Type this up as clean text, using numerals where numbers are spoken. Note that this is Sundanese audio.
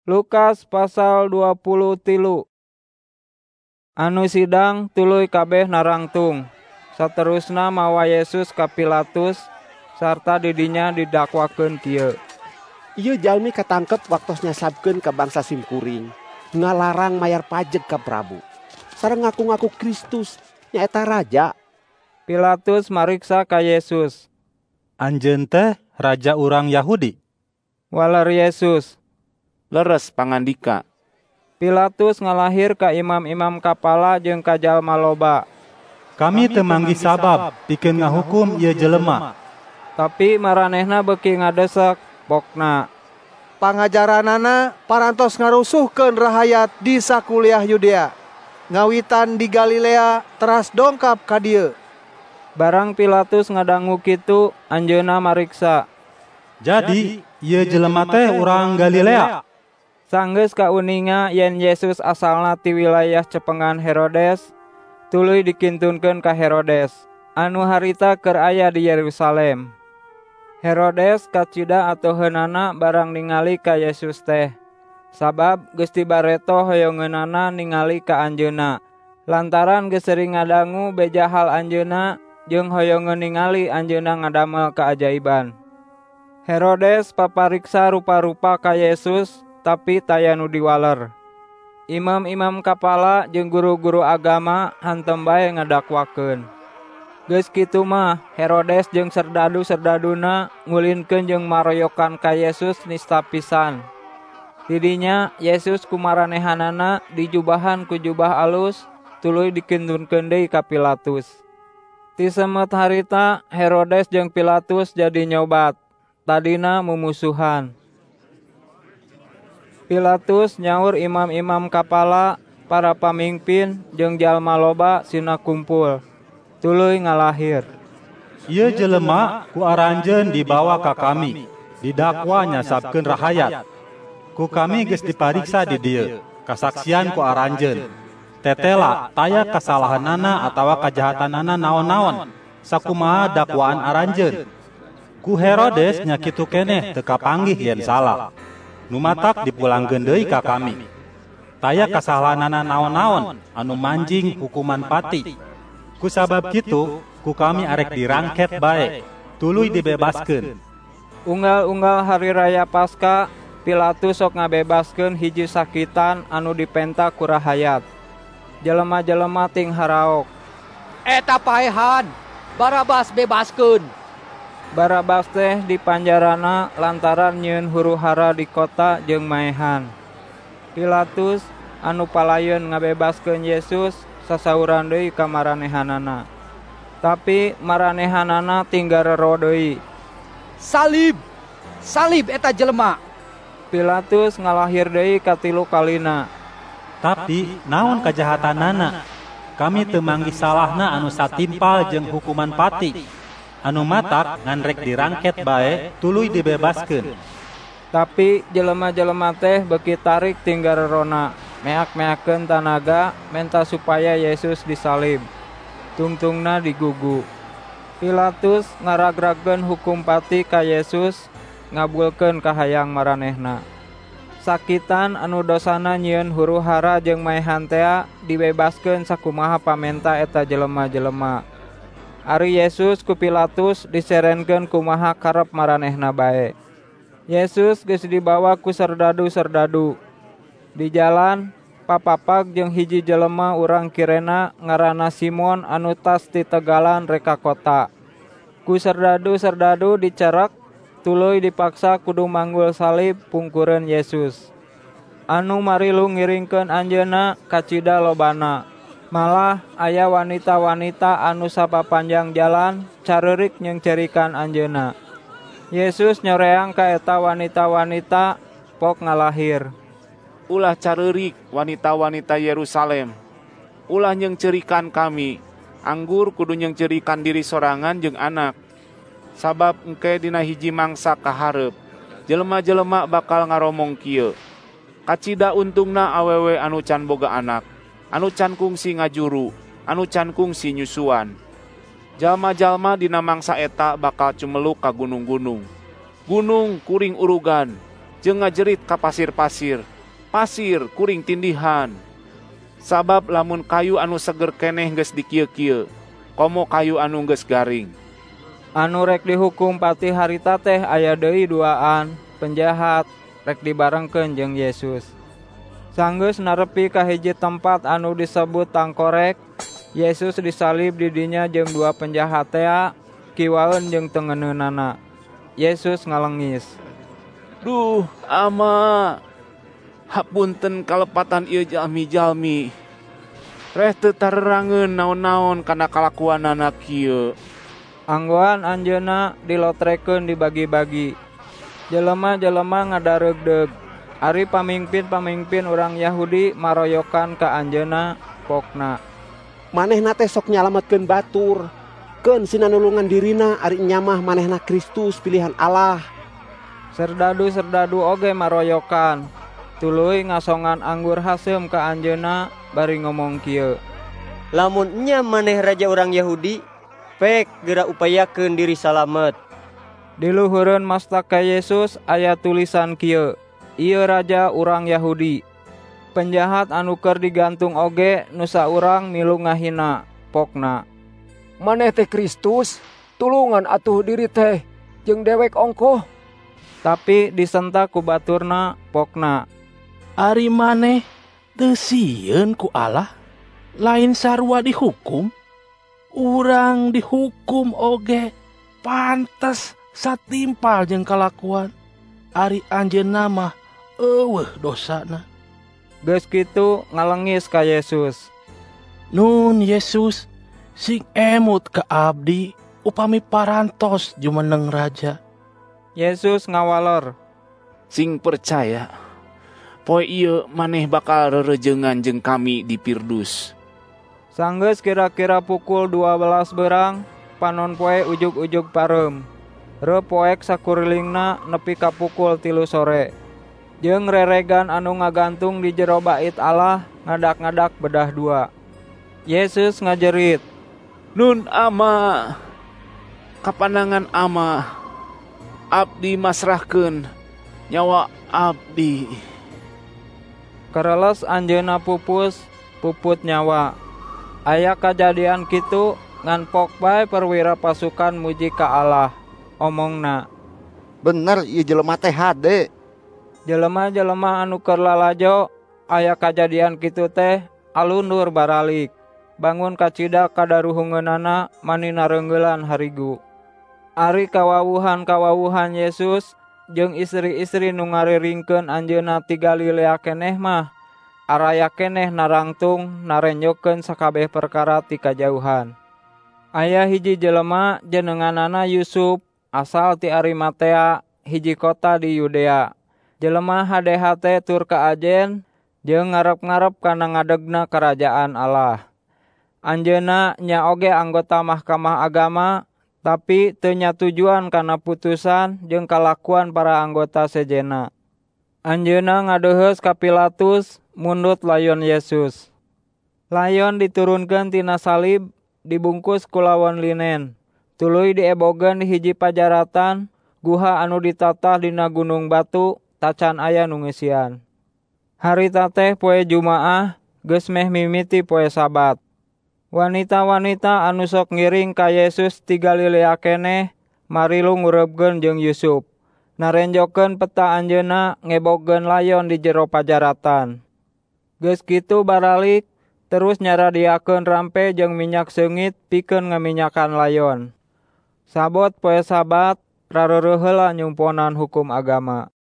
Lukas pasal 23. Anu sidang tuluy kabeh narangtung. Saterusna mawa Yesus ka Pilatus sarta didinya didakwakeun kieu. Ieu jalmi katangkep waktos nyasabkeun ka bangsa simkuring, ngalarang mayar pajeg ka Prabu. Sareng ngaku-ngaku Kristus nyaeta raja. Pilatus mariksa ka Yesus. Anjeun teh raja urang Yahudi? Waler Yesus. Leres pangandika. Pilatus ngalahir ka imam-imam kapala jeung ka jalma loba. Kami teu manggih sabab pikeun ngahukum ieu jelema. Tapi maranehna beuki ngadesek pokna. Pangajaranana parantos ngarusuhkeun rahayat di sakuliah Yudea. Ngawitan di Galilea teras dongkap ka dieu. Barang Pilatus ngadangu kitu, anjeunna mariksa. Jadi ieu jelema teh urang Galilea? Sanggeus kauninga yen Yesus asalna ti wilayah cepengan Herodes, tuluy dikintunkeun ka Herodes, anu harita keur aya di Yerusalem. Herodes kacida atoheunana barang ningali ka Yesus teh, sabab geus tibareto hoyongeunana ningali ka anjeunna, lantaran geus sering ngadangu beja hal anjeunna jeung hoyongeun ningali anjeunna ngadamel kaajaiban. Herodes papariksa rupa-rupa ka Yesus, tapi taya nu diwaler. Imam-imam kapala jeung guru-guru agama hantem bae ngadakwakeun. Geus kitu mah Herodes jeung serdadu-serdaduna ngulinkeun jeung maroyokan ka Yesus nista pisan. Didinya Yesus kumaranehanana dijubahan ku jubah alus tuluy dikintunkeun deui ka Pilatus. Ti semet harita Herodes jeung Pilatus jadi nyobat, tadina mumusuhan. Pilatus nyaur imam-imam kapala, para pamingpin jeung jalma loba sina kumpul. Tuluy ngalahir. Ieu jelema ku aranjeun dibawa ka kami, didakwa nyasabkeun rahayat. Ku kami geus dipariksa di dieu, kasaksian ku aranjeun. Tetela taya kasalahanana atawa kajahatanana naon-naon, sakumaha dakwaan aranjeun. Ku Herodes nya kitu keneh teu kapanggih yen salah. Numatak dipulangkeun deui ka kami. Taya kasalahanana naon-naon anu manjing hukuman pati. Ku sabab kitu, ku kami arek dirangket bae, tuluy dibebaskeun. Unggal-unggal hari raya Paskah, Pilatus sok ngabebaskeun hiji sakitan anu dipenta ku rahayat. Jelema-jelema ting haraok, "Eta paehan, Barabas bebaskeun." Barabas teh dipanjarana lantaran nyieun huru-hara di kota jeung maehan. Pilatus anu palayeun ngabebaskeun Yesus sasauran deui ka maranehanana. Tapi maranehanana tinggal rero deui. "Salib! Salib eta jelema!" Pilatus ngalahir deui katilu kalina. Tapi naon kajahatanana? Kami teu manggih salahna anu satimpal jeung hukuman pati. Anu matak ngan rek dirangket bae tuluy dibebaskeun. Tapi jelema-jelema teh beuki tarik tinggal rerona, meak-meakeun tanaga menta supaya Yesus disalib. Tungtungna digugu. Pilatus ngaragragkeun hukum pati ka Yesus, ngabulkeun kahayang maranehna. Sakitan anu dosana nyieun huru-hara jeung maehan tea dibebaskeun sakumaha pamenta eta jelema-jelema. Ari Yesus ku Pilatus diserenkeun kumaha karep maranehna bae. Yesus geus dibawa ku serdadu-serdadu. Di jalan papapag jeung hiji jelema urang kirena ngaranna Simon anu tas ti tegalan reka kota. Ku serdadu-serdadu dicerek, tuluy dipaksa kudu manggul salib pungkureun Yesus. Anu marilu ngiringkeun anjeunna kacida lobana. Malah aya wanita-wanita anu sapapanjang jalan careurik nyengcerikan anjeunna. Yesus nyoreang ka eta wanita-wanita pok ngalahir. Ulah careurik wanita-wanita Yerusalem. Ulah nyengcerikan kami. Anggur kudu nyengcerikan diri sorangan jeung anak. Sabab engke dina hiji mangsa kaharep, jelema-jelema bakal ngaromong kieu. Kacida untungna awewe anu can boga anak, anu can kungsi ngajuru, anu can kungsi nyusuan. Jalma-jalma dina mangsa eta bakal cumeluk ka gunung-gunung. Gunung kuring urugan, jeung ngajerit ka pasir-pasir, pasir kuring tindihan. Sabab lamun kayu anu seger keneh geus dikieu-kieu, komo kayu anu geus garing. Anu rek dihukum pati harita teh aya deui duaan, penjahat rek dibarengkeun jeung Yesus. Sanggeus narepi ka hiji tempat anu disebut Tangkorek, Yesus disalib di dinya jeung dua penjahat tea, kiwaeun jeung tengeneunana. Yesus ngalengis. Duh, Ama, hapunten kalepatan ieu jalmi-jalmi. Reh teu tarerangeun naon-naon kana kalakuanana kieu. Anggoan anjeunna dilotrekeun dibagi-bagi. Jelema-jelema ngadareugdeug. Ari pamingpin-pamingpin urang Yahudi maroyokan ka anjeunna, pokna. Manehna teh sok nyalametkeun batur. Keun sinanulungan dirina ari nyamah manehna Kristus pilihan Allah. Serdadu-serdadu oge maroyokan. Tuluy ngasongan anggur haseum ka anjeunna bari ngomong kieu. Lamun nya maneh raja urang Yahudi, pek geura upayakeun diri salamet. Di luhureun mastaka Yesus aya tulisan kieu. Ieu raja urang Yahudi. Penjahat anu keur digantung oge nu saurang milu ngahina, pokna. Maneh teh Kristus, tulungan atuh diri teh jeung dewek ongkoh. Tapi disentak ku baturna, pokna. Ari maneh teu sieun ku Allah, lain sarua dihukum. Urang dihukum oge pantes satimpal jeung kalakuan. Ari anjeunna mah eueuh dosana. Geus kitu ngalengis ka Yesus. Nun Yesus, sing emut ka abdi upami parantos jumeneng raja. Yesus ngawalor. Sing percaya, poe ieu maneh bakal rerejengan jeung kami di Pirdus. Sanggeus kira-kira pukul 12 beurang, panon poe ujug-ujug pareum. Reu poek sakurilingna nepi ka pukul 3 sore. Jeung reregan anu ngagantung di jero bait Allah ngadak-ngadak bedah dua. Yesus ngajerit, Nun Ama, kapanangan Ama, abdi masrahkeun nyawa abdi. Kereles anjeunna pupus, puput nyawa. Aya kajadian kitu ngan pok bae perwira pasukan muji ka Allah. Omongna, bener ieu jelema teh hade. jelema-jelema anu keur lalajo aya kajadian kitu teh alundur baralik. Bangun kacida kadaruhungeunana mani nareunggelan harigu. Ari kawawuhan Yesus jeung istri-istri nu ngariringkeun anjeunna ti Galilea keneh mah araya keneh narangtung narenjokeun sakabeh perkara ti kajauhan. Aya hiji jelema jenenganana Yusup asal ti Arimatea, hiji kota di Yudea. Jelema hade-hate tur ka ajen jeung ngarep-ngarep kana ngadegna kerajaan Allah. Anjeunna nya oge anggota Mahkamah Agama, tapi teu nyatujuan kana putusan jeung kalakuan para anggota sejenna. Anjeunna ngadeuheus ka Pilatus mundut layon Yesus. Layon diturunkeun tina salib, dibungkus ku lawon linen. Tuluy diebogeun di hiji pajaratan, guha anu ditatah dina gunung batu, tacan aya nu ngeusian. Harita teh poe Jumaah, geus meh mimiti poe Sabat. Wanita-wanita anu sok ngiring ka Yesus ti Galilea keneh marilu ngureubkeun jeung Yusup. Narenjokeun peta anjeunna ngebogeun layon di jero pajaratan. Geus kitu baralik, terus nyaradiakeun rampe jeung minyak seungit pikeun ngaminyakan layon. Sabot poe Sabat, rareureuk heula nyumponan hukum agama.